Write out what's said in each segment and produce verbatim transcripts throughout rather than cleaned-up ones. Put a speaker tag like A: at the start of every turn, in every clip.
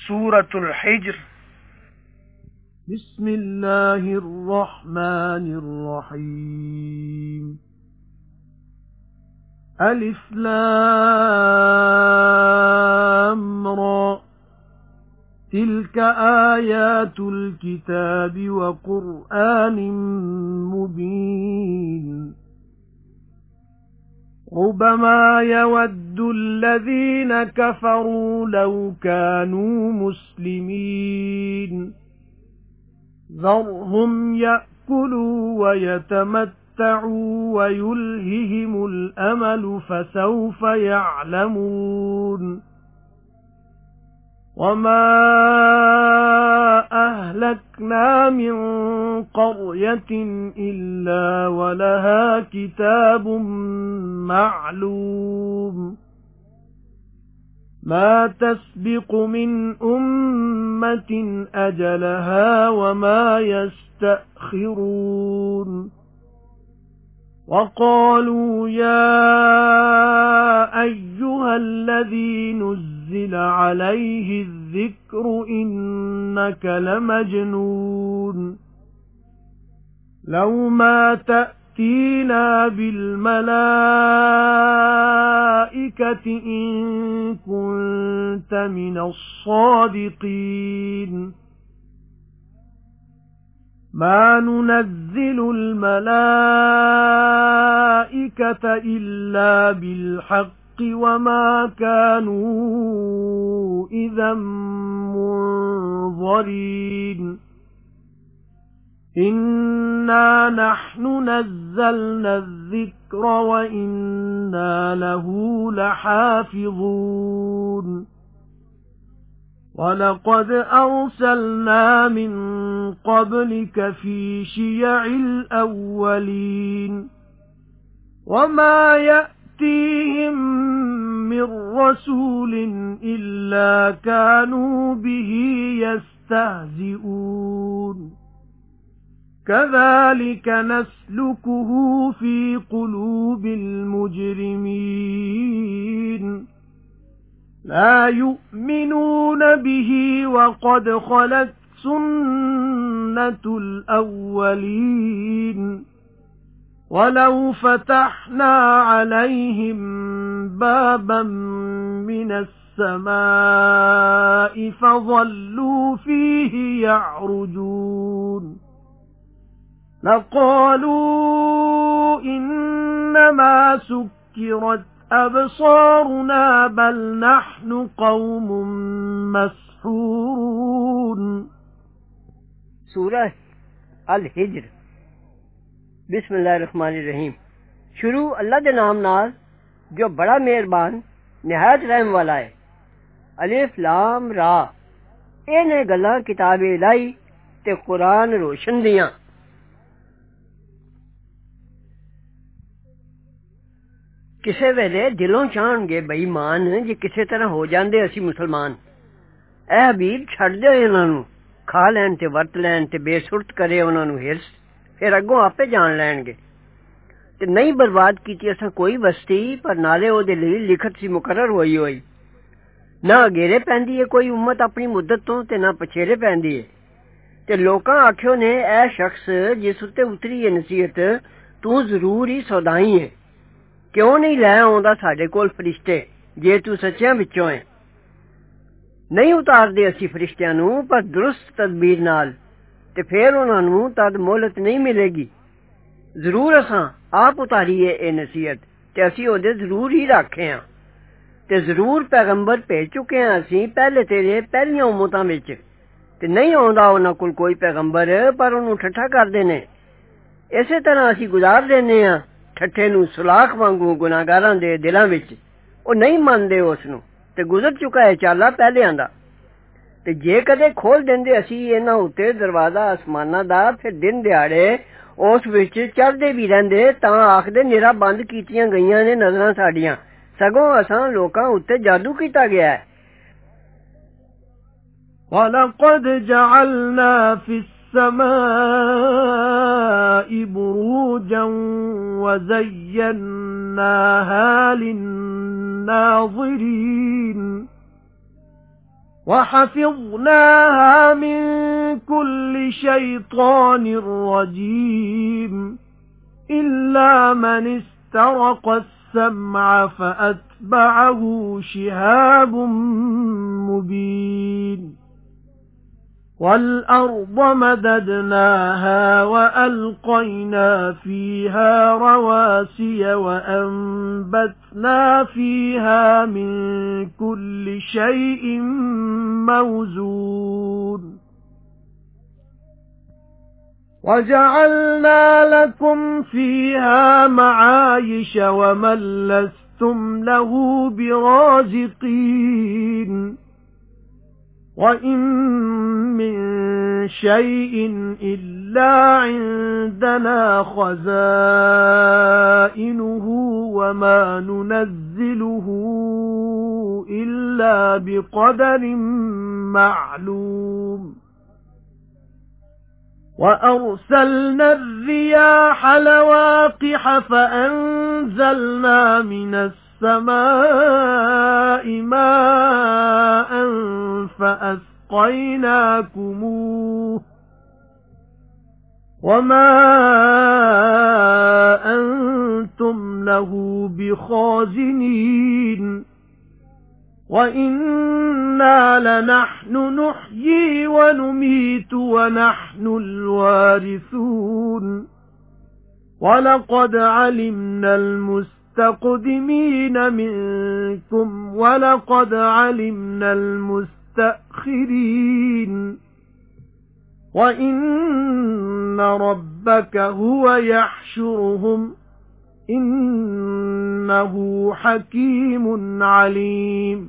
A: سورة الحجر.
B: بسم الله الرحمن الرحيم. ألف لام را تلك آيات الكتاب وقرآن مبين ربما يود الذين كفروا لو كانوا مسلمين ذرهم يأكلوا ويتمتعوا ويلههم الأمل فسوف يعلمون وما أهلكنا من قرية إلا ولها كتاب معلوم ما تسبق من أمة أجلها وما يستأخرون وقالوا يا أيها الذي نزل عليه الذكر إنك لمجنون لو ما تأتينا بالملائكة إن كنت من الصادقين ما ننزل الملائكة إلا بالحق وما كانوا إذا منظرين إنا نحن نزلنا الذكر وإنا له لحافظون وَلَقَدْ أَرْسَلْنَا مِن قَبْلِكَ فِي شِيَعِ الْأَوَّلِينَ وَمَا يَأْتِيهِم مِّن رَّسُولٍ إِلَّا كَانُوا بِهِ يَسْتَهْزِئُونَ كَذَلِكَ نَسْلُكُهُ فِي قُلُوبِ الْمُجْرِمِينَ لا يؤمنون به وقد خلت سنة الأولين ولو فتحنا عليهم بابا من السماء فظلوا فيه يعرجون لقالوا إنما سكرت أبصارنا بل نحن قوم مسحورون
C: سورہ الحجر بسم اللہ الرحمن الرحیم شروع اللہ دے نام نال جو بڑا مہربان نہایت رحم والا ہے الف لام را اے نے گلاں کتاب الہی تے قرآن روشن دیاں ਕਿਸੇ ਵੇਲੇ ਦਿਲੋਂ ਚਾਹਣਗੇ ਬੇਈਮਾਨ ਜੇ ਕਿਸੇ ਤਰ੍ਹਾਂ ਹੋ ਜਾਂਦੇ ਅਸੀਂ ਮੁਸਲਮਾਨ ਐ ਹਬੀਬ ਛੱਡ ਦਿਓ ਇਹਨਾਂ ਨੂੰ ਖਾ ਲੈਣ ਤੇ ਵਰਤ ਲੈਣ ਤੇ ਬੇਸੁਰਤ ਕਰੇ ਉਹਨਾਂ ਨੂੰ ਹਿਰਸ ਫਿਰ ਅੱਗੋਂ ਆਪੇ ਜਾਣ ਲੈਣਗੇ ਤੇ ਨਹੀਂ ਬਰਬਾਦ ਕੀਤੀ ਅਸਾਂ ਕੋਈ ਵਸਤੀ ਪਰ ਨਾਲੇ ਉਹਦੇ ਲਈ ਲਿਖਤ ਸੀ ਮੁਕਰਰ ਹੋਈ ਹੋਈ ਨਾ ਅਗੇਰੇ ਪੈਂਦੀ ਹੈ ਕੋਈ ਉਮਤ ਆਪਣੀ ਮੁੱਦਤ ਤੋਂ ਤੇ ਨਾ ਪਛੇਰੇ ਪੈਂਦੀ ਹੈ ਤੇ ਲੋਕਾਂ ਆਖਿਓ ਨੇ ਐ ਸ਼ਖਸ ਜਿਸ ਉੱਤੇ ਉਤਰੀ ਹੈ ਨਸੀਹਤ ਤੂੰ ਜ਼ਰੂਰ ਹੀ ਸੌਦਾਈ ਹੈ ਕਿਉਂ ਨਹੀਂ ਲੈ ਆਉਂਦਾ ਸਾਡੇ ਕੋਲ ਫਰਿਸ਼ਤੇ ਜੇ ਤੂੰ ਸੱਚਿਆਂ ਵਿੱਚੋਂ ਹੈ ਨਹੀਂ ਉਤਾਰਦੇ ਅਸੀਂ ਫਰਿਸ਼ਤਿਆਂ ਨੂੰ ਪਰ ਦਰੁਸਤ ਤਦਬੀਰ ਨਾਲ ਤੇ ਫੇਰ ਉਹਨਾਂ ਨੂੰ ਤਦ ਮੋਹਲਤ ਨਹੀਂ ਮਿਲੇਗੀ ਜ਼ਰੂਰ ਅਸਾਂ ਆਪ ਉਤਾਰੀਏ ਇਹ ਨਸੀਹਤ ਤੇ ਅਸੀਂ ਉਹਦੇ ਜ਼ਰੂਰ ਹੀ ਰੱਖੇ ਹਾਂ ਤੇ ਜ਼ਰੂਰ ਪੈਗੰਬਰ ਭੇਜ ਚੁੱਕੇ ਹਾਂ ਅਸੀਂ ਪਹਿਲੇ ਤੇਰੇ ਪਹਿਲੀਆਂ ਉਮਤਾਂ ਵਿੱਚ ਤੇ ਨਹੀਂ ਆਉਂਦਾ ਉਹਨਾਂ ਕੋਲ ਕੋਈ ਪੈਗੰਬਰ ਪਰ ਉਹਨੂੰ ਠੱਠਾ ਕਰਦੇ ਨੇ ਇਸੇ ਤਰ੍ਹਾਂ ਅਸੀਂ ਗੁਜ਼ਾਰ ਦਿੰਦੇ ਹਾਂ ਠੱਠੇ ਨੂੰ ਸੁਲਾਖ ਵਾਂਗੂ ਗੁਨਾਹਗਾਰਾਂ ਦੇ ਦਿਲਾਂ ਵਿੱਚ ਉਹ ਨਹੀਂ ਮੰਨਦੇ ਉਸ ਨੂੰ ਤੇ ਗੁਜ਼ਰ ਚੁੱਕਾ ਹੈ ਚਾਲਾ ਪਹਿਲਿਆਂ ਦਾ ਤੇ ਜੇ ਕਦੇ ਖੋਲ ਦਿੰਦੇ ਅਸੀਂ ਇਹਨਾਂ ਉੱਤੇ ਦਰਵਾਜ਼ਾ ਅਸਮਾਨਾਂ ਦਾ ਫਿਰ ਦਿਨ ਦਿਹਾੜੇ ਉਸ ਵਿੱਚ ਚੜ੍ਹਦੇ ਵੀ ਰਹਿੰਦੇ ਤਾਂ ਆਖਦੇ ਨਿਰਾ ਬੰਦ ਕੀਤੀਆਂ ਗਈਆਂ ਨੇ ਨਜ਼ਰਾਂ ਸਾਡੀਆਂ ਸਗੋਂ ਅਸਾਂ ਲੋਕਾਂ ਉੱਤੇ ਜਾਦੂ ਕੀਤਾ ਗਿਆ ਹੈ
B: وَلَقَدْ جَعَلْنَا فِي السَّمَاءِ بُرُوجًا وَزَيَّنَّاهَا لِلنَّاظِرِينَ وحفظناها من كل شيطان رجيم إلا من استرق السمع فأتبعه شهاب مبين وَالْأَرْضَ مَدَدْنَاهَا وَأَلْقَيْنَا فِيهَا رَوَاسِيَ وَأَنبَتْنَا فِيهَا مِن كُلِّ شَيْءٍ مَّوْزُونٍ وَجَعَلْنَا لَكُمْ فِيهَا مَعَايِشَ وَمَن لَّسْتُمْ لَهُ بِرَازِقِينَ وَإِن مِّن شَيْءٍ إِلَّا عِندَنَا خَزَائِنُهُ وَمَا نُنَزِّلُهُ إِلَّا بِقَدَرٍ مَّعْلُومٍ وَأَرْسَلْنَا الرِّيَاحَ لَوَاقِحَ فَأَنزَلْنَا مِنَ السَّمَاءِ مَاءً فَأَسْقَيْنَاكُمُوهُ وَمَا أَنْتُمْ لَهُ بِخَازِنِينَ وَإِنَّا لَنَحْنُ نُحْيِي وَنُمِيتُ وَنَحْنُ الْوَارِثُونَ وَلَقَدْ عَلِمْنَا الْمُسْتَقْدِمِينَ مِنكُمْ وَلَقَدْ عَلِمْنَا الْمُسْتَأْخِرِينَ وَإِنَّ رَبَّكَ هُوَ يَحْشُرُهُمْ إِنَّهُ حَكِيمٌ عَلِيمٌ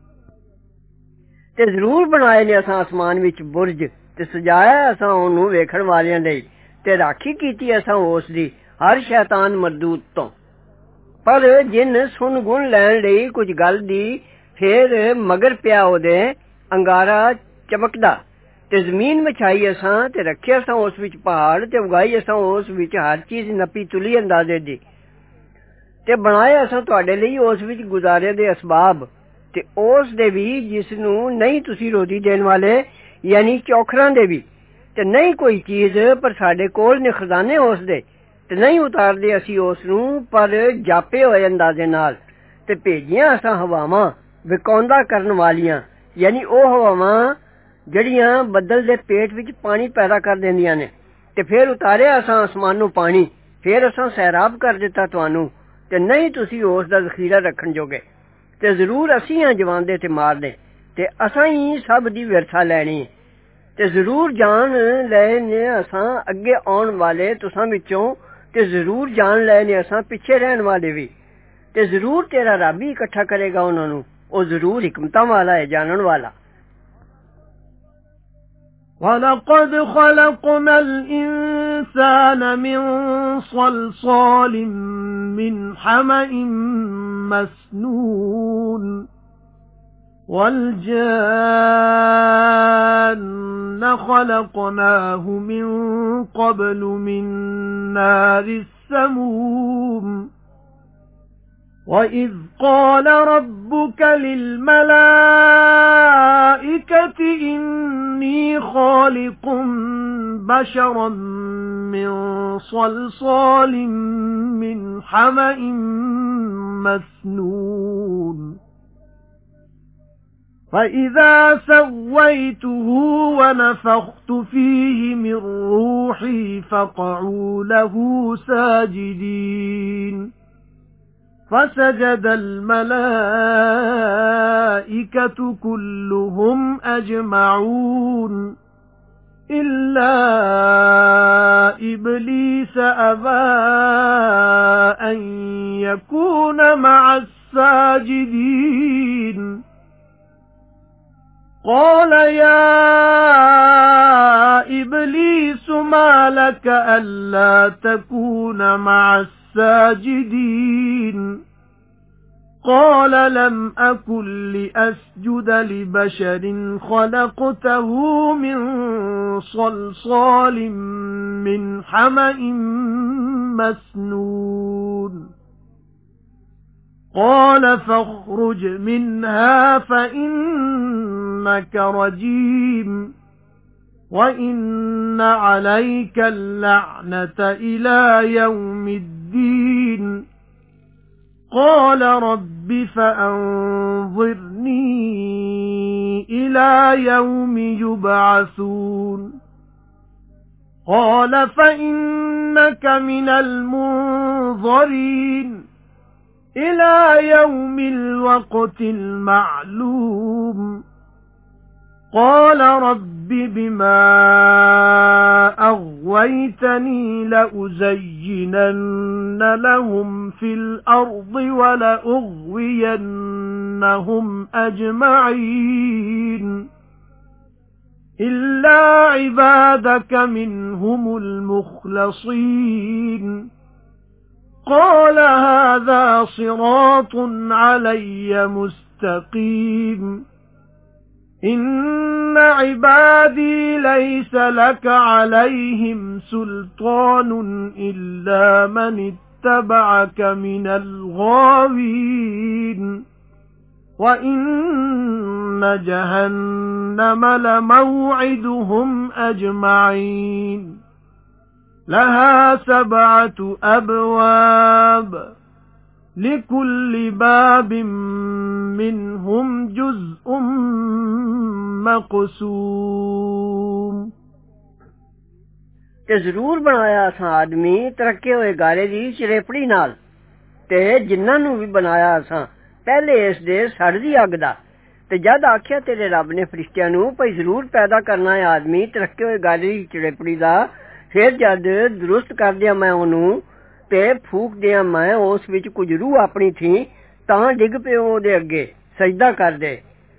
C: ਤੇ ਜ਼ਰੂਰ ਬਣਾਏ ਨੇ ਅਸਾਂ ਅਸਮਾਨ ਵਿੱਚ ਬੁਰਜ ਤੇ ਸਜਾਇਆ ਅਸਾਂ ਉਹਨੂੰ ਵੇਖਣ ਵਾਲਿਆਂ ਲਈ ਤੇ ਰਾਖੀ ਕੀਤੀ ਅਸਾਂ ਉਸ ਦੀ ਹਰ ਸ਼ੈਤਾਨ ਮਰਦੂਦ ਤੋਂ ਪਰ ਜਿਨ ਸੁਣ ਗੁਣ ਲੈਣ ਲਈ ਕੁਝ ਗੱਲ ਦੀ ਫੇਰ ਮਗਰ ਪਿਆ ਉਹਦੇ ਅੰਗਾਰਾ ਚਮਕਦਾ ਤੇ ਜ਼ਮੀਨ ਵਿਛਾਈ ਅਸਾਂ ਤੇ ਰੱਖਿਆ ਅਸਾਂ ਉਸ ਵਿੱਚ ਪਹਾੜ ਤੇ ਉਗਾਈ ਅਸਾਂ ਉਸ ਵਿੱਚ ਹਰ ਚੀਜ਼ ਨਪੀ ਤੁਲੀ ਅੰਦਾਜ਼ੇ ਦੀ ਤੇ ਬਣਾਇਆ ਅਸਾਂ ਤੁਹਾਡੇ ਲਈ ਉਸ ਵਿੱਚ ਗੁਜ਼ਾਰੇ ਦੇ ਅਸਬਾਬ ਤੇ ਉਸ ਦੇ ਵੀ ਜਿਸ ਨੂੰ ਨਹੀਂ ਤੁਸੀਂ ਰੋਟੀ ਦੇਣ ਵਾਲੇ ਯਾਨੀ ਚੌਖਰਾਂ ਦੇ ਵੀ ਤੇ ਨਹੀਂ ਕੋਈ ਚੀਜ਼ ਪਰ ਸਾਡੇ ਕੋਲ ਨੇ ਖਜ਼ਾਨੇ ਉਸ ਦੇ ਤੇ ਨਹੀਂ ਉਤਾਰਦੇ ਅਸੀਂ ਉਸ ਨੂੰ ਪਰ ਜਾਪੇ ਹੋਏ ਅੰਦਾਜ਼ੇ ਨਾਲ ਤੇ ਭੇਜੀਆਂ ਅਸਾਂ ਹਵਾਵਾਂ ਵਿਕਾਉਂਦਾ ਕਰਨ ਵਾਲੀਆਂ ਯਾਨੀ ਉਹ ਹਵਾਵਾਂ ਜਿਹੜੀਆਂ ਬੱਦਲ ਦੇ ਪੇਟ ਵਿੱਚ ਪਾਣੀ ਪੈਦਾ ਕਰ ਦਿੰਦੀਆਂ ਨੇ ਤੇ ਫਿਰ ਉਤਾਰਿਆ ਅਸਾਂ ਅਸਮਾਨੋਂ ਪਾਣੀ ਫਿਰ ਅਸਾਂ ਸੈਰਾਬ ਕਰ ਦਿੱਤਾ ਤੁਹਾਨੂੰ ਤੇ ਨਹੀਂ ਤੁਸੀਂ ਉਸ ਦਾ ਜ਼ਖੀਰਾ ਰੱਖਣ ਜੋਗੇ ਤੇ ਜ਼ਰੂਰ ਅਸੀਂ ਹਾਂ ਜਵਾਂਦੇ ਤੇ ਮਾਰਦੇ ਤੇ ਅਸਾਂ ਹੀ ਸਭ ਦੀ ਵਿਰਥਾ ਲੈਣੀ ਤੇ ਜ਼ਰੂਰ ਜਾਨ ਲਏ ਨੇ ਅਸਾਂ ਅੱਗੇ ਆਉਣ ਵਾਲੇ ਤੁਸਾਂ ਵਿੱਚੋਂ ਤੇ ਜ਼ਰੂਰ ਜਾਨ ਲਏ ਨੇ ਅਸਾਂ ਪਿੱਛੇ ਰਹਿਣ ਵਾਲੇ ਵੀ ਤੇ ਜ਼ਰੂਰ ਤੇਰਾ ਰੱਬ ਹੀ ਇਕੱਠਾ ਕਰੇਗਾ ਉਹਨਾਂ ਨੂੰ ਉਹ ਜ਼ਰੂਰ ਹਕਮਤਾਂ ਵਾਲਾ ਹੈ ਜਾਣਨ ਵਾਲਾ
B: وَلَقَدْ خَلَقْنَا الْإِنسَانَ مِنْ صَلْصَالٍ مِنْ حَمَإٍ مَسْنُونٍ وَالْجَانَّ خَلَقْنَاهُ مِنْ قَبْلُ مِنْ نَارِ السَّمُومِ وَإِذْ قَالَ رَبُّكَ لِلْمَلَائِكَةِ إِنِّي خَالِقٌ بَشَرًا مِنْ صَلْصَالٍ مِنْ حَمَإٍ مَسْنُونٍ فَإِذَا سَوَّيْتُهُ وَنَفَخْتُ فِيهِ مِنْ رُوحِي فَقَعُوا لَهُ سَاجِدِينَ فَسَجَدَ الْمَلَائِكَةُ كُلُّهُمْ أَجْمَعُونَ إِلَّا إِبْلِيسَ أَبَى أَن يَكُونَ مَعَ السَّاجِدِينَ قَالَ يَا إِبْلِيسُ مَا لَكَ أَلَّا تَكُونَ مَعَ السَّاجِدِينَ قَالَ لَمْ أَكُنْ لِأَسْجُدَ لِبَشَرٍ خَلَقْتَهُ مِنْ صَلْصَالٍ مِنْ حَمَإٍ مَسْنُونٍ قَالَ فَاخْرُجْ مِنْهَا فَإِنَّكَ إِنَّكَ رَجِيمٌ وَإِنَّ عَلَيْكَ اللَّعْنَةَ إِلَى يَوْمِ الدِّينِ قَالَ رَبِّ فَأَنظِرْنِي إِلَى يَوْمِ يُبْعَثُونَ قَالَ فَإِنَّكَ مِنَ الْمُنظَرِينَ إِلَى يَوْمِ الْوَقْتِ الْمَعْلُومِ قَالَ رَبِّ بِمَا أَغْوَيْتَنِي لَأُزَيِّنَنَّ لَهُمْ فِي الْأَرْضِ وَلَأُغْوِيَنَّهُمْ أَجْمَعِينَ إِلَّا عِبَادَكَ مِنْهُمُ الْمُخْلَصِينَ قَالَ هَذَا صِرَاطٌ عَلَيَّ مُسْتَقِيمٌ إِنَّ عِبَادِي لَيْسَ لَكَ عَلَيْهِمْ سُلْطَانٌ إِلَّا مَنِ اتَّبَعَكَ مِنَ الْغَاوِينَ وَإِنَّ جَهَنَّمَ لَمَوْعِدُهُمْ أَجْمَعِينَ لَهَا سَبْعَةُ أَبْوَابٍ لِكُلِّ بَابٍ مِنْهُمْ جُزْءٌ مَقْسُومٌ
C: ਤੇ ਜ਼ਰੂਰ ਬਣਾਇਆ ਅਸਾਂ ਆਦਮੀ ਤਰੱਕੇ ਹੋਏ ਗਾਰੇ ਦੀ ਚਰੇਪੜੀ ਨਾਲ ਤੇ ਜਿਨ੍ਹਾਂ ਨੂੰ ਵੀ ਬਣਾਇਆ ਅਸਾਂ ਪਹਿਲੇ ਇਸ ਦੇ ਸੜਦੀ ਅੱਗ ਦਾ ਤੇ ਜਦ ਆਖਿਆ ਤੇਰੇ ਰੱਬ ਨੇ ਫਰਿਸ਼ਤਿਆਂ ਨੂੰ ਭਈ ਜ਼ਰੂਰ ਪੈਦਾ ਕਰਨਾ ਹੈ ਆਦਮੀ ਤਰੱਕੇ ਹੋਏ ਗਾਰੇ ਦੀ ਚਰੇਪੜੀ ਦਾ ਫਿਰ ਜਦ ਦਰੁਸਤ ਕਰ ਦਿਆਂ ਮੈਂ ਉਹਨੂੰ ਤੇ ਫੂਕ ਦਿਆਂ ਮੈਂ ਉਸ ਵਿੱਚ ਕੁਝ ਰੂਹ ਆਪਣੀ ਥੀ ਤਾਂ ਡਿੱਗ ਪਿਓ ਉਹਦੇ ਅੱਗੇ ਸਜਦਾ ਕਰਦੇ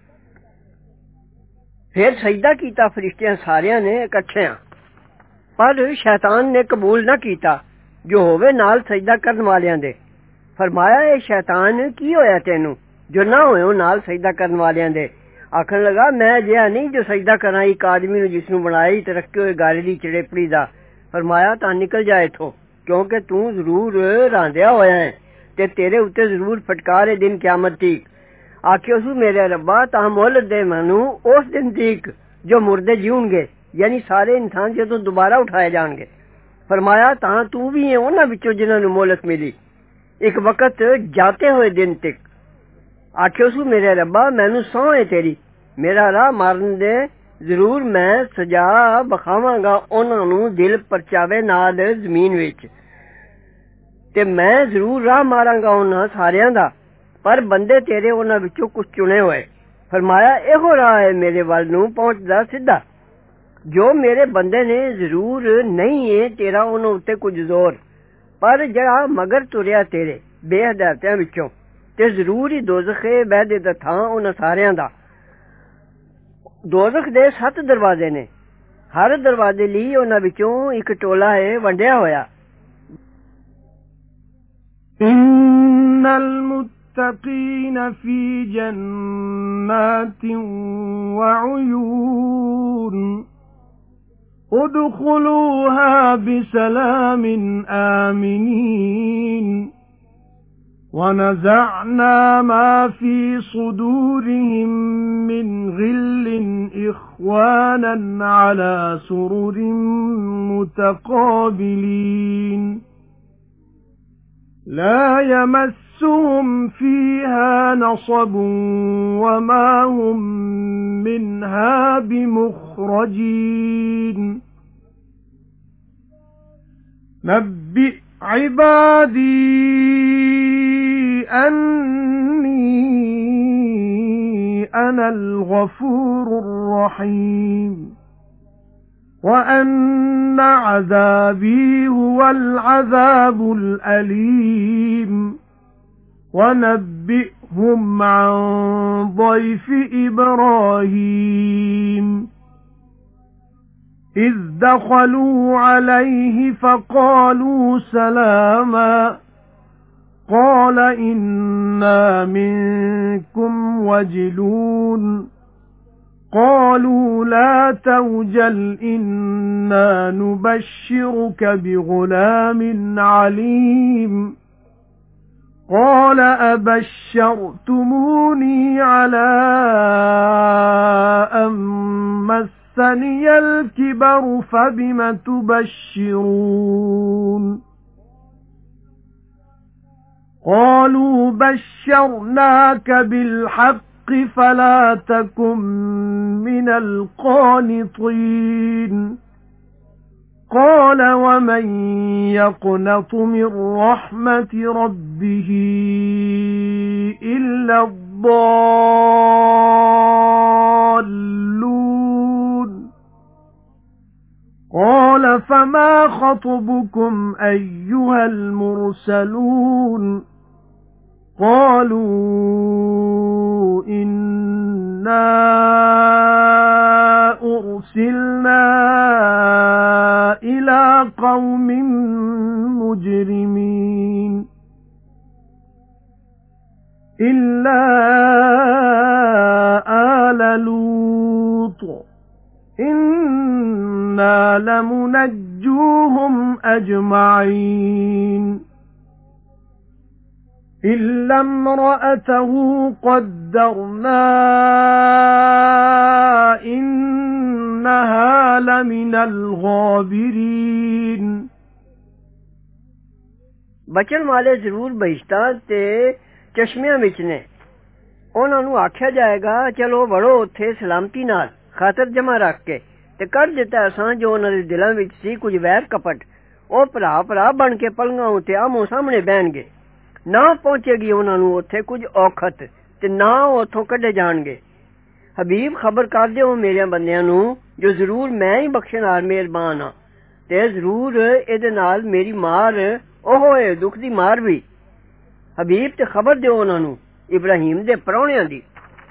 C: ਫਿਰ ਸਜਦਾ ਕੀਤਾ ਫਰਿਸ਼ਤਿਆਂ ਸਾਰਿਆਂ ਨੇ ਇਕੱਠਿਆਂ ਪਰ ਸ਼ੈਤਾਨ ਨੇ ਕਬੂਲ ਨਾ ਕੀਤਾ ਜੋ ਹੋਵੇ ਨਾਲ ਸਜਦਾ ਕਰਨ ਵਾਲਿਆਂ ਦੇ ਫਰਮਾਇਆ ਇਹ ਸ਼ੈਤਾਨ ਕੀ ਹੋਇਆ ਤੈਨੂੰ ਜੋ ਨਾ ਹੋਇਓ ਨਾਲ ਸਜਦਾ ਕਰਨ ਵਾਲਿਆਂ ਦੇ ਆਖਣ ਲਗਾ ਮੈਂ ਜਿਹਾ ਨਹੀਂ ਜੋ ਸਜਦਾ ਕਰਾਂ ਇੱਕ ਆਦਮੀ ਨੂੰ ਜਿਸ ਨੂੰ ਬਣਾਈ ਤੇ ਰੱਖੇ ਹੋਏ ਗਾਰੇ ਦੀ ਚੜੇਪੜੀ ਦਾ ਫਰਮਾਇਆ ਤਾਂ ਨਿਕਲ ਜਾ ਇੱਥੋਂ ਕਿਉਂਕਿ ਤੂੰ ਜ਼ਰੂਰ ਰਾਂਦਿਆ ਹੋਇਆ ਹੈ ਤੇ ਤੇਰੇ ਉੱਤੇ ਜ਼ਰੂਰ ਫਟਕਾਰ ਹੈ ਦਿਨ ਕਿਆਮਤ ਤੀਕ ਆਖਿਓ ਸੂ ਮੇਰੇ ਰੱਬਾ ਤਾਂ ਮੁਹਲਤ ਦੇ ਮੈਨੂੰ ਉਸ ਦਿਨ ਤੀਕ ਜੋ ਮੁਰਦੇ ਜੀਉਣਗੇ ਯਾਨੀ ਸਾਰੇ ਇਨਸਾਨ ਜਦੋਂ ਦੁਬਾਰਾ ਉਠਾਏ ਜਾਣਗੇ ਫਰਮਾਇਆ ਤਾਂ ਤੂੰ ਵੀ ਹੈ ਉਹਨਾਂ ਵਿੱਚੋਂ ਜਿਨ੍ਹਾਂ ਨੂੰ ਮੁਹਲਤ ਮਿਲੀ ਇੱਕ ਵਕਤ ਜਾਤੇ ਹੋਏ ਦਿਨ ਤੱਕ ਆਖਿਓ ਸੂ ਮੇਰੇ ਰੱਬਾ ਮੈਨੂੰ ਸਹੁੰ ਹੈ ਤੇਰੀ ਮੇਰਾ ਰਾਹ ਮਾਰਨ ਦੇ ਜ਼ਰੂਰ ਮੈਂ ਸਜ਼ਾ ਬਖਾਵਾਂਗਾ ਉਹਨਾਂ ਨੂੰ ਦਿਲ ਪਰਚਾਵੇ ਨਾਲ ਜ਼ਮੀਨ ਵਿੱਚ ਤੇ ਮੈਂ ਜ਼ਰੂਰ ਰਾਹ ਮਾਰਾਂਗਾ ਉਹਨਾਂ ਸਾਰਿਆਂ ਦਾ ਪਰ ਬੰਦੇ ਤੇਰੇ ਉਹਨਾਂ ਵਿੱਚੋਂ ਕੁਝ ਚੁਣੇ ਹੋਏ ਫਰਮਾਇਆ ਇਹੋ ਰਾਹ ਹੈ ਮੇਰੇ ਵੱਲ ਨੂੰ ਪਹੁੰਚਦਾ ਸਿੱਧਾ ਜੋ ਮੇਰੇ ਬੰਦੇ ਨੇ ਜ਼ਰੂਰ ਨਹੀਂ ਹੈ ਤੇਰਾ ਉਹਨਾਂ ਉੱਤੇ ਕੁਝ ਜ਼ੋਰ ਪਰ ਜਿਹੜਾ ਮਗਰ ਤੁਰਿਆ ਤੇਰੇ ਬੇਹਦਾਇਤਾਂ ਵਿੱਚੋਂ ਤੇ ਜ਼ਰੂਰ ਹੀ ਦੋਜ਼ਖ ਹੈ ਵਹਿਦੇ ਦਾ ਥਾਂ ਉਹਨਾਂ ਸਾਰਿਆਂ ਦਾ ਦੋਜ਼ਖ ਦੇ ਸੱਤ ਦਰਵਾਜ਼ੇ ਨੇ ਹਰ ਦਰਵਾਜ਼ੇ ਲਈ ਉਹਨਾਂ ਵਿੱਚੋਂ ਇੱਕ ਟੋਲਾ ਹੈ ਵੰਡਿਆ ਹੋਇਆ
B: innal muttaqina fi jannatin wa uyun udkhuluha bisalamin aminin وَنَزَعْنَا مَا فِي صُدُورِهِم مِّنْ غِلٍّ إِخْوَانًا عَلَى سُرُرٍ مُتَقَابِلِينَ لَا يَمَسُّهُمْ فِيهَا نَصَبٌ وَمَا هُمْ مِنْهَا بِمُخْرَجِينَ نَبِّئْ عِبَادِي أَنِّي أَنَا الْغَفُورُ الرَّحِيمُ وَأَنَّ عَذَابِي هُوَ الْعَذَابُ الْأَلِيمُ وَنَبِّئْهُمْ عَنْ ضَيْفِ إِبْرَاهِيمَ إِذْ دَخَلُوا عَلَيْهِ فَقَالُوا سَلَامًا قَالَ إِنَّا مِنكُمْ وَجِلُونَ قَالُوا لَا تَوْجَلْ إِنَّا نُبَشِّرُكَ بِغُلَامٍ عَلِيمٍ قَالَ أَبَشَّرْتُمُونِي عَلَى أَن مَّسَّنِيَ الْكِبَرُ فَبِمَ تُبَشِّرُونَ قَالُوا بَشَّرْنَاكَ بِالْحَقِّ فَلَا تَكُن مِّنَ الْقَانِطِينَ قَالَ وَمَن يَقْنَطُ مِن رَّحْمَةِ رَبِّهِ إِلَّا الضَّالُّونَ قَالَ فَمَا خَطْبُكُمْ أَيُّهَا الْمُرْسَلُونَ قَالُوا إِنَّا أُرْسِلْنَا إِلَى قَوْمٍ مُجْرِمِينَ إِلَّا آلَ لُوطٍ إِنَّا لَمُنَجُّوهُمْ أَجْمَعِينَ إِلَّا امْرَأَتَهُ قَدَّرْنَا إِنَّهَا لَمِنَ الْغَابِرِينَ
C: بچن والے ضرور بہشتاں تے چشمیاں وچ نے انہاں نوں آکھیا جائے گا چلو وڑو اوتھے سلامتی نال خاطر جمع رکھ کے تے کر دتا اساں جو انہاں دے دلاں وچ سی کچھ ویر کپٹ او بھرا بھرا بن کے پلنگاں اُتے آمو سامنے بہن گے نہ پہنچے گی انہاں نوں اوتھے کچھ اوکھت تے نہ اوتھوں کڈے جان گے حبیب خبر کر دیو میرے بندیاں نوں جو ضرور میں ہی بخشنہار مہربان ہاں تے ضرور اے دے نال میری مار اوہ اے دکھ دی مار بھی حبیب تے خبر دیو انہاں نوں ابراہیم دے پرونیاں دی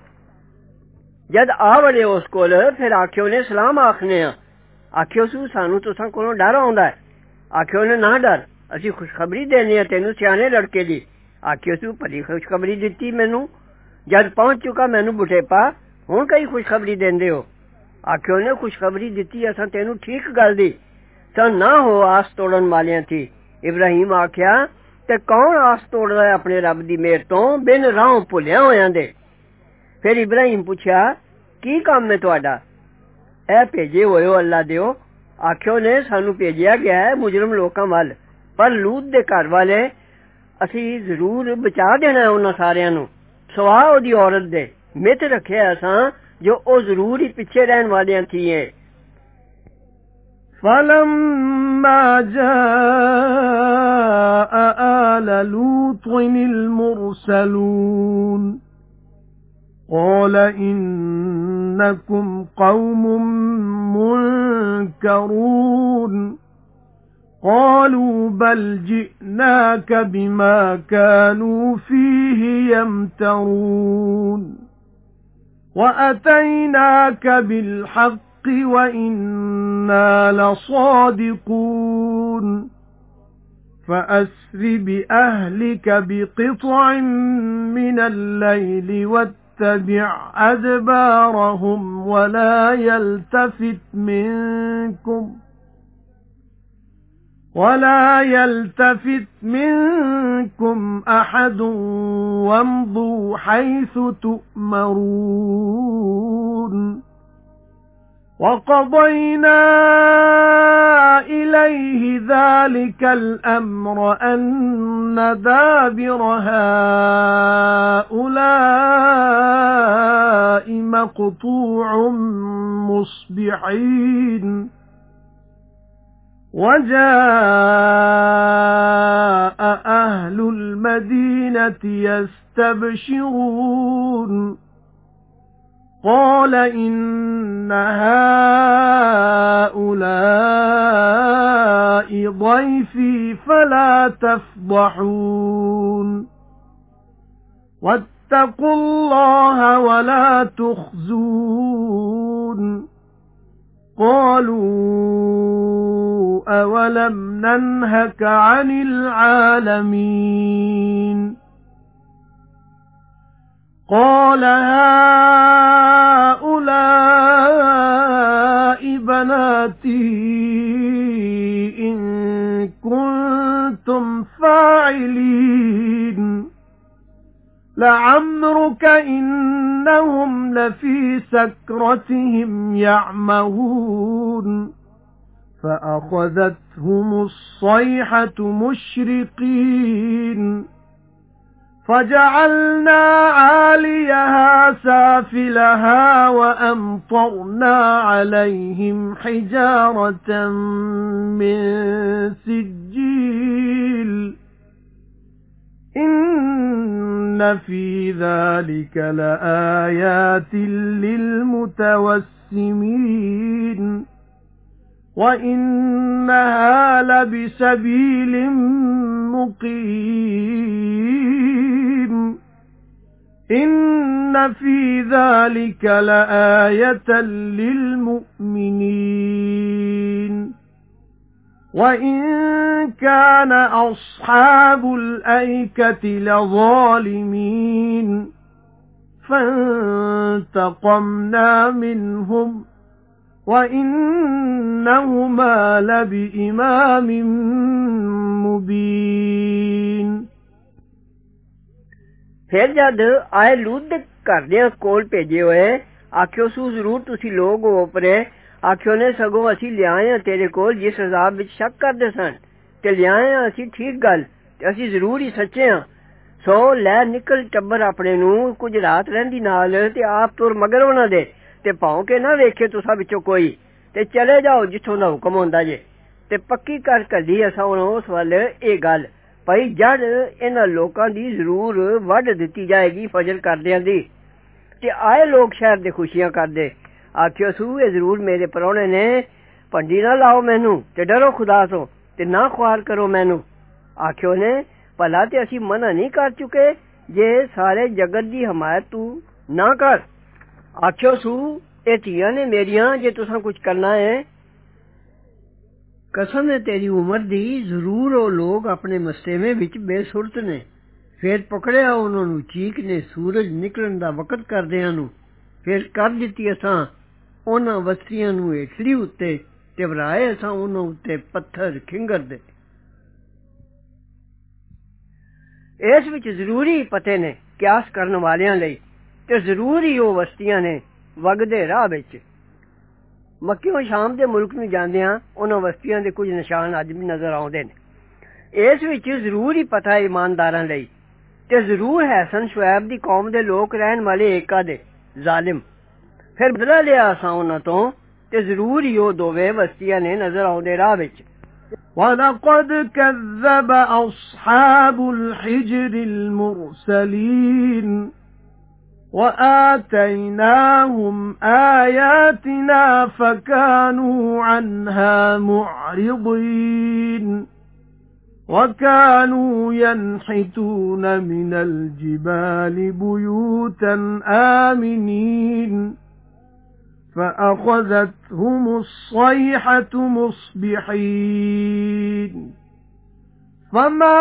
C: جد آ وڑے اس کول پھر آکھیو نے سلام آکھنے ہاں آکھیو سو سانوں تساں کولوں ڈر آوندا ہے آکھیو نے نہ ڈر اسی خوشخبری دینے ہیں تینوں سیانے لڑکے دی آکھیو سو بڑی خوشخبری دتی مینوں جد پہنچ چکا مینوں بٹھیپا ہن کئی خوشخبری دیندے ہو آکھیو نے خوشخبری دتی اساں تینوں ٹھیک گل دی تاں نہ ہو آس توڑن والیاں تھی ابراہیم آکھیا تے کون آس توڑدا ہے اپنے رب دی مہر تو بن راہوں بھُلیا ہویاں دے پھر ابراہیم پوچھیا کی کام ہے تہاڈا اے بھیجے ہوئے اللہ دیو آکھیو نے سانوں بھیجیا گیا ہے مجرم لوکاں ول پر لوط دے گھر والے اسی ضرور بچا دینا ہے انہاں ساریاں نوں سوا او دی عورت دے مت رکھے اساں جو او ضرور ہی پیچھے رہن والیاں تھی ہیں
B: فَلَمَّا جَاءَ آلَ لُوطٍ الْمُرْسَلُونَ قَالَ إِنَّكُمْ قَوْمٌ مُنْكَرُونَ قَالُوا بَلْ جِئْنَاكَ بِمَا كَانُوا فِيهِ يَمْتَرُونَ وَأَتَيْنَاكَ بِالْحَقِّ وَإِنَّا لَصَادِقُونَ فَأَسْرِ بِأَهْلِكَ بِقِطْعٍ مِنَ اللَّيْلِ وَاتَّبِعْ أَدْبَارَهُمْ وَلَا يَلْتَفِتْ مِنكُمْ وَلَا يَلْتَفِتْ مِنكُمْ أَحَدٌ وَامْضُوا حَيْثُ تُؤْمَرُونَ وَقَضَيْنَا إِلَيْهِ ذَلِكَ الْأَمْرَ أَنَّ دَابِرَ هَؤُلَاءِ مَقْطُوعٌ مُصْبِحِينَ وَجَاءَ أَهْلُ الْمَدِينَةِ يَسْتَبْشِرُونَ قَالَ إِنَّ هَؤُلَاءِ ضَيْفِي فَلَا تَفْضَحُونِ وَاتَّقُوا اللَّهَ وَلَا تُخْزُونِ قَالُوا أَوَلَمْ نَنْهَكَ عَنِ الْعَالَمِينَ قَالَ هَؤُلَاءِ بَنَاتِي إِن كُنتُمْ فَاعِلِينَ لعمرك إنهم لفي سكرتهم يعمهون فأخذتهم الصيحة مشرقين فجعلنا عاليها سافلها وأمطرنا عليهم حجارة من سجيل إِنَّ فِي ذَلِكَ لَآيَاتٍ لِلْمُتَوَسِّمِينَ وَإِنَّهَا لَبِسَبِيلٍ مُقِيمٍ إِنَّ فِي ذَلِكَ لَآيَةً لِلْمُؤْمِنِينَ وَإِن كَانَ أَصْحَابُ الْأَيْكَةِ لَظَالِمِينَ فَانتَقَمْنَا مِنْهُمْ وَإِنَّهُمَا لَبِإِمَامٍ مُبِينٍ
C: ਫਿਰ ਜਦ ਆਏ ਲੂਤ ਦੇ ਘਰਦਿਆਂ ਕੋਲ ਭੇਜੇ ਹੋਏ ਆਖਿਓ ਸੂ ਜ਼ਰੂਰ ਤੁਸੀਂ ਲੋਕ ਹੋ ਪਰੇ ਆਖਿਓ ਨੇ ਸਗੋਂ ਅਸੀਂ ਲਿਆਏ ਹਾਂ ਤੇਰੇ ਕੋਲ ਜਿਸ ਅਜ਼ਾਬ ਵਿੱਚ ਸ਼ੱਕ ਕਰਦੇ ਸਨ ਤੇ ਲਿਆਏ ਹਾਂ ਅਸੀਂ ਠੀਕ ਗੱਲ ਤੇ ਅਸੀਂ ਜ਼ਰੂਰ ਹੀ ਸੱਚੇ ਹਾਂ ਸੋ ਲੈ ਨਿਕਲ ਟੱਬਰ ਆਪਣੇ ਨੂੰ ਕੁਝ ਰਾਤ ਰਹਿੰਦੀ ਨਾਲ ਤੇ ਆਪ ਤੁਰ ਮਗਰ ਉਹਨਾਂ ਦੇ ਤੇ ਭਾਉ ਕੇ ਨਾ ਵੇਖੇ ਤੁਸਾਂ ਵਿੱਚੋਂ ਕੋਈ ਤੇ ਚਲੇ ਜਾਓ ਜਿੱਥੋਂ ਦਾ ਹੁਕਮ ਹੁੰਦਾ ਜੇ ਤੇ ਪੱਕੀ ਕਰ ਕੱਢੀ ਅਸਾਂ ਉਸ ਵੱਲ ਇਹ ਗੱਲ ਭਾਈ ਜੜ ਇਹਨਾਂ ਲੋਕਾਂ ਦੀ ਜ਼ਰੂਰ ਵੱਢ ਦਿੱਤੀ ਜਾਏਗੀ ਫਜਰ ਕਰਦਿਆਂ ਦੀ ਤੇ ਆਏ ਲੋਕ ਸ਼ਹਿਰ ਦੇ ਖੁਸ਼ੀਆਂ ਕਰਦੇ ਆਖਿਓ ਸੂ ਇਹ ਜ਼ਰੂਰ ਮੇਰੇ ਪਰੌਣੇ ਨੇ ਭੰਡੀ ਨਾ ਲਾਓ ਮੈਨੂੰ ਤੇ ਡਰੋ ਖੁਦਾ ਤੋਂ ਤੇ ਨਾ ਖੁਆਰ ਕਰੋ ਮੈਨੂੰ ਆਖਿਓ ਨੇ ਭਲਾ ਤੇ ਅਸੀਂ ਮਨਾ ਨਹੀਂ ਕਰ ਚੁੱਕੇ ਜੇ ਸਾਰੇ ਜਗਤ ਦੀ ਹਮਾਇਤ ਤੂੰ ਨਾ ਕਰ ਆਖਿਓ ਸੂ ਇਹ ਧੀਆਂ ਨੇ ਮੇਰੀਆਂ ਜੇ ਤੁਸਾਂ ਕੁਝ ਕਰਨਾ ਹੈ ਕਸਮ ਹੈ ਤੇਰੀ ਉਮਰ ਦੀ ਜ਼ਰੂਰ ਉਹ ਲੋਕ ਆਪਣੇ ਮਸਤੇਵੇਂ ਵਿੱਚ ਬੇਸੁਰਤ ਨੇ ਫਿਰ ਪਕੜਿਆ ਉਹਨਾਂ ਨੂੰ ਚੀਕ ਨੇ ਸੂਰਜ ਨਿਕਲਣ ਦਾ ਵਕਤ ਕਰਦਿਆਂ ਨੂੰ ਫਿਰ ਕਰ ਦਿੱਤੀ ਅਸਾਂ ਉਹਨਾਂ ਵਸਤੀਆਂ ਨੂੰ ਹੇਠਲੀ ਉੱਤੇ ਤੇ ਵਰਾਏ ਅਸਾਂ ਉਹਨਾਂ ਉੱਤੇ ਪੱਥਰ ਖਿੰਗਰ ਦੇ ਇਸ ਵਿੱਚ ਜ਼ਰੂਰੀ ਪਤੇ ਨੇ ਕਿਆਸ ਕਰਨ ਵਾਲਿਆਂ ਲਈ ਤੇ ਜ਼ਰੂਰੀ ਉਹ ਵਸਤੀਆਂ ਨੇ ਵਗਦੇ ਰਾਹ ਵਿੱਚ ਮੱਕੀਓਂ ਸ਼ਾਮ ਦੇ ਮੁਲਕ ਨੂੰ ਜਾਂਦਿਆਂ ਉਹਨਾਂ ਵਸਤੀਆਂ ਦੇ ਕੁਝ ਨਿਸ਼ਾਨ ਅੱਜ ਵੀ ਨਜ਼ਰ ਆਉਂਦੇ ਨੇ ਇਸ ਵਿੱਚ ਜ਼ਰੂਰ ਹੀ ਪਤਾ ਹੈ ਇਮਾਨਦਾਰਾਂ ਲਈ ਤੇ ਜ਼ਰੂਰ ਹੈਸਨ ਸ਼ੁਐਬ ਦੀ ਕੌਮ ਦੇ ਲੋਕ ਰਹਿਣ ਵਾਲੇ ਏਕਾ ਦੇ ਜ਼ਾਲਿਮ ਫਿਰ ਬਦਲਾ ਲਿਆ ਅਸਾਂ ਉਹਨਾਂ ਤੋਂ ਤੇ ਜ਼ਰੂਰ ਹੀ ਉਹ ਦੋਵੇਂ ਵਸਤੀਆਂ ਨੇ ਨਜ਼ਰ ਆਉਂਦੇ ਰਾਹ ਵਿੱਚ
B: وَلَقَدْ كَذَّبَ أَصْحَابُ الْحِجْرِ الْمُرْسَلِينَ وَآتَيْنَاهُمْ آيَاتِنَا فَكَانُوا عَنْهَا مُعْرِضِينَ وَكَانُوا يَنْحِتُونَ مِنَ الْجِبَالِ بُيُوتًا آمِنِينَ فَأَخَذَتْهُمُ الصَّيْحَةُ مُصْبِحِينَ فَمَا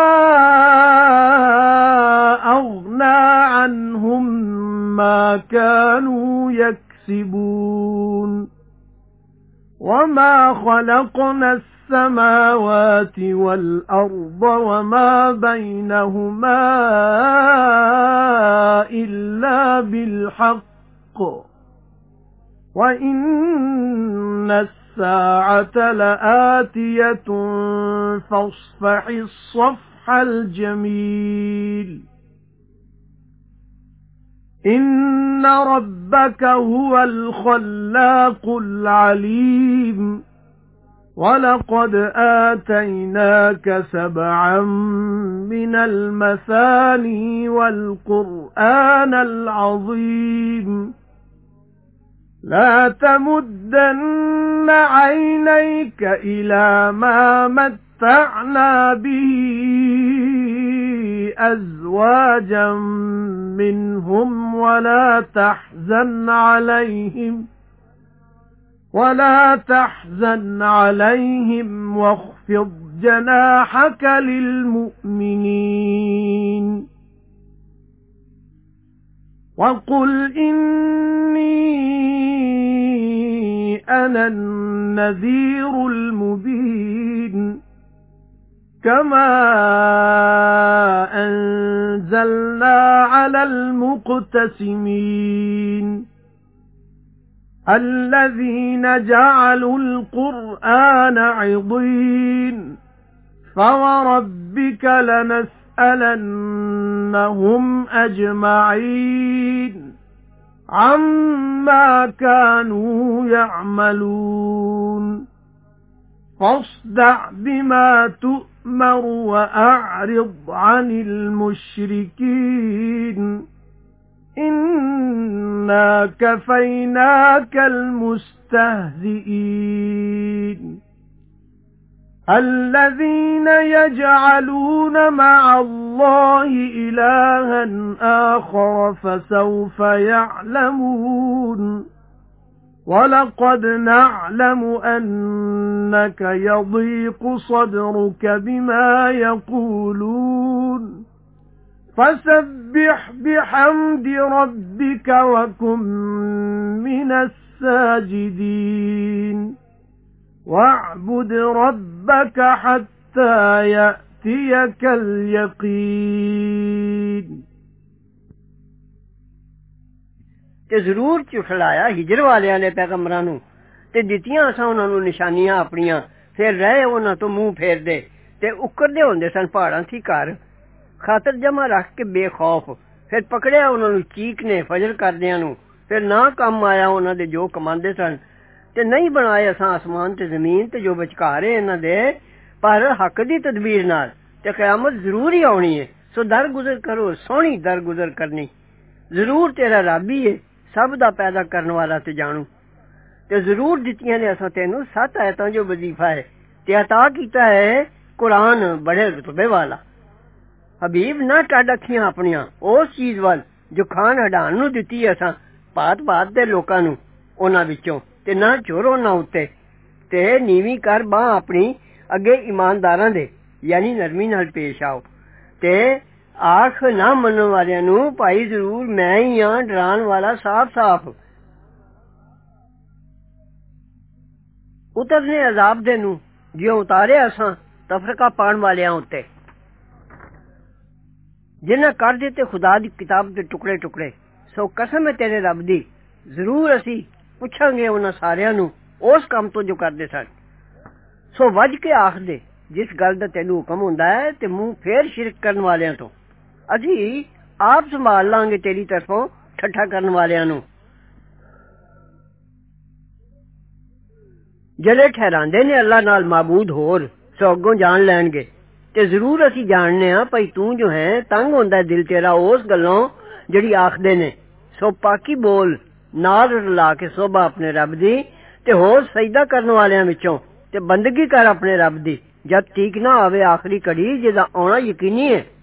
B: أَغْنَى عَنْهُمْ مَا كَانُوا يَكْسِبُونَ وَمَا خَلَقْنَا السَّمَاوَاتِ وَالْأَرْضَ وَمَا بَيْنَهُمَا إِلَّا بِالْحَقِّ وَإِنَّ السَّاعَةَ لَآتِيَةٌ فَاصْفَحِ الصَّفْحَ الْجَمِيلَ إِنَّ رَبَّكَ هُوَ الْخَلَّاقُ الْعَلِيمُ وَلَقَدْ آتَيْنَاكَ سَبْعًا مِنَ الْمَثَانِي وَالْقُرْآنَ الْعَظِيمَ لَا تَمُدَّنَّ عَيْنَيْكَ إِلَى مَا مَتَّعْنَا بِهِ أَزْوَاجًا مِنْهُمْ وَلَا تَحْزَنْ عَلَيْهِمْ وَلَا تَحْزَنْ عَلَيْهِمْ وَاخْفِضْ جَنَاحَكَ لِلْمُؤْمِنِينَ وَقُلْ إِنِّي أَنَا النَّذِيرُ الْمُبِينُ كما أنزلنا على المقتسمين الذين جعلوا القرآن عضين فوربك لنسألنهم أجمعين عما كانوا يعملون فاصدع بما تؤمر وأعرض عن المشركين إنا كفيناك المستهزئين الذين يجعلون مع الله إلها آخر فسوف يعلمون وَلَقَدْ نَعْلَمُ أَنَّكَ يَضِيقُ صَدْرُكَ بِمَا يَقُولُونَ فَسَبِّحْ بِحَمْدِ رَبِّكَ وَكُن مِّنَ السَّاجِدِينَ وَاعْبُدْ رَبَّكَ حَتَّى يَأْتِيَكَ الْيَقِينُ
C: ਤੇ ਜ਼ਰੂਰ ਝੁਠਲਾਇਆ ਹਿਜਰ ਵਾਲਿਆਂ ਨੇ ਪੈਗੰਬਰਾਂ ਨੂੰ ਤੇ ਦਿੱਤੀਆਂ ਅਸਾਂ ਉਹਨਾਂ ਨੂੰ ਨਿਸ਼ਾਨੀਆਂ ਆਪਣੀਆਂ ਫਿਰ ਰਹੇ ਉਹਨਾਂ ਤੋਂ ਮੂੰਹ ਫੇਰਦੇ ਤੇ ਉਕਰਦੇ ਹੁੰਦੇ ਸਨ ਪਹਾੜਾਂ ਸੀ ਘਰ ਖਾਤਰ ਜਮਾ ਰੱਖ ਕੇ ਬੇਖੌਫ ਫਿਰ ਪਕੜਿਆ ਉਹਨਾਂ ਨੂੰ ਚੀਕ ਨੇ ਫਜਰ ਕਰਦਿਆਂ ਨੂੰ ਫਿਰ ਨਾ ਕੰਮ ਆਇਆ ਉਹਨਾਂ ਦੇ ਜੋ ਕਮਾਉਂਦੇ ਸਨ ਤੇ ਨਹੀਂ ਬਣਾਏ ਅਸਾਂ ਅਸਮਾਨ ਤੇ ਜ਼ਮੀਨ ਤੇ ਜੋ ਵਿਚਕਾਰ ਹੈ ਇਹਨਾਂ ਦੇ ਪਰ ਹੱਕ ਦੀ ਤਦਬੀਰ ਨਾਲ ਤੇ ਕਿਆਮਤ ਜ਼ਰੂਰ ਹੀ ਆਉਣੀ ਹੈ ਸੋ ਦਰਗੁਜ਼ਰ ਕਰੋ ਸੋਹਣੀ ਦਰਗੁਜ਼ਰ ਕਰਨੀ ਜ਼ਰੂਰ ਤੇਰਾ ਰੱਬ ਹੀ ਹੈ ਸਭ ਦਾ ਪੈਦਾ ਕਰਨ ਵਾਲਾ ਤੇ ਜਾਣੂ ਤੇ ਜ਼ਰੂਰ ਦਿੱਤੀਆਂ ਨੇ ਅਸਾਂ ਤੈਨੂੰ ਸੱਤ ਆਇਤਾਂ ਜੋ ਵਜ਼ੀਫਾ ਹੈ ਤੇ ਅਤਾ ਕੀਤਾ ਹੈ ਕੁਰਾਨ ਬੜੇ ਰੁਤਬੇ ਵਾਲਾ ਹਬੀਬ ਨਾ ਟੱਡ ਅੱਖੀਆਂ ਆਪਣੀਆਂ ਉਸ ਚੀਜ਼ ਵੱਲ ਜੋ ਖਾਨ ਹਟਾਉਣ ਨੂੰ ਦਿੱਤੀ ਅਸਾਂ ਭਾਤ ਭਾਤ ਦੇ ਲੋਕਾਂ ਨੂੰ ਉਹਨਾਂ ਵਿੱਚੋਂ ਤੇ ਨਾ ਚੋਰੋ ਨਾ ਉੱਤੇ ਤੇ ਨੀਵੀਂ ਕਰ ਬਾਂਹ ਆਪਣੀ ਅੱਗੇ ਇਮਾਨਦਾਰਾਂ ਦੇ ਯਾਨੀ ਨਰਮੀ ਨਾਲ ਪੇਸ਼ ਆਓ ਤੇ ਆਖ ਨਾ ਮੰਨਣ ਵਾਲਿਆਂ ਨੂੰ ਭਾਈ ਜ਼ਰੂਰ ਮੈਂ ਹੀ ਹਾਂ ਡਰਾਉਣ ਵਾਲਾ ਸਾਫ਼ ਸਾਫ਼ ਉਤਰਨੇ ਅਜ਼ਾਬ ਦੇ ਨੂੰ ਜਿਉਂ ਉਤਾਰਿਆ ਅਸਾਂ ਤਫਰਕਾ ਪਾਉਣ ਵਾਲਿਆਂ ਉੱਤੇ ਜਿਨ੍ਹਾਂ ਕਰ ਦਿੱਤੇ ਖੁਦਾ ਦੀ ਕਿਤਾਬ ਦੇ ਟੁਕੜੇ ਟੁਕੜੇ ਸੋ ਕਸਮ ਹੈ ਤੇਰੇ ਰੱਬ ਦੀ ਜ਼ਰੂਰ ਅਸੀਂ ਪੁੱਛਾਂਗੇ ਉਹਨਾਂ ਸਾਰਿਆਂ ਨੂੰ ਉਸ ਕੰਮ ਤੋਂ ਜੋ ਕਰਦੇ ਸਨ ਸੋ ਵੱਜ ਕੇ ਆਖਦੇ ਜਿਸ ਗੱਲ ਦਾ ਤੈਨੂੰ ਹੁਕਮ ਹੁੰਦਾ ਹੈ ਤੇ ਮੂੰਹ ਫੇਰ ਸ਼ਿਰਕ ਕਰਨ ਵਾਲਿਆਂ ਤੋਂ ਅਸੀਂ ਆਪ ਸੰਭਾਲ ਲਾਂਗੇ ਤੇਰੀ ਤਰਫੋਂ ਠੱਠਾ ਕਰਨ ਵਾਲਿਆਂ ਨੂੰ ਜਿਹੜੇ ਠਹਿਰਾਂਦੇ ਨੇ ਅੱਲਾ ਨਾਲ ਮਾਬੂਦ ਹੋਰ ਸੋ ਅੱਗੋਂ ਜਾਣ ਲੈਣਗੇ ਤੇ ਜ਼ਰੂਰ ਅਸੀਂ ਜਾਣਨੇ ਆ ਭਈ ਤੂੰ ਜੋ ਹੈ ਤੰਗ ਹੁੰਦਾ ਦਿਲ ਤੇਰਾ ਉਸ ਗੱਲੋਂ ਜਿਹੜੀ ਆਖਦੇ ਨੇ ਸੋ ਪਾਕੀ ਬੋਲ ਨਾਲ ਰਲਾ ਕੇ ਸੋਭਾ ਆਪਣੇ ਰੱਬ ਦੀ ਤੇ ਹੋਰ ਸਜਦਾ ਕਰਨ ਵਾਲਿਆਂ ਵਿੱਚੋਂ ਤੇ ਬੰਦਗੀ ਕਰ ਆਪਣੇ ਰੱਬ ਦੀ ਜਦ ਠੀਕ ਨਾ ਆਵੇ ਆਖਰੀ ਘੜੀ ਜਿਹਦਾ ਆਉਣਾ ਯਕੀਨੀ ਹੈ